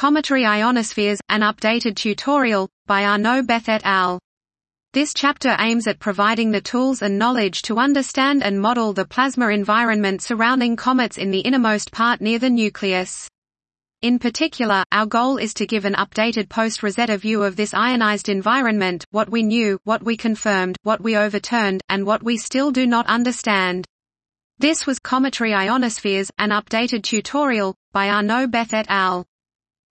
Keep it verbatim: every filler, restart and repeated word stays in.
Cometary Ionospheres, an updated tutorial, by Arnaud Beth et al. This chapter aims at providing the tools and knowledge to understand and model the plasma environment surrounding comets in the innermost part near the nucleus. In particular, our goal is to give an updated post-Rosetta view of this ionized environment, what we knew, what we confirmed, what we overturned, and what we still do not understand. This was Cometary Ionospheres, an updated tutorial, by Arnaud Beth et al.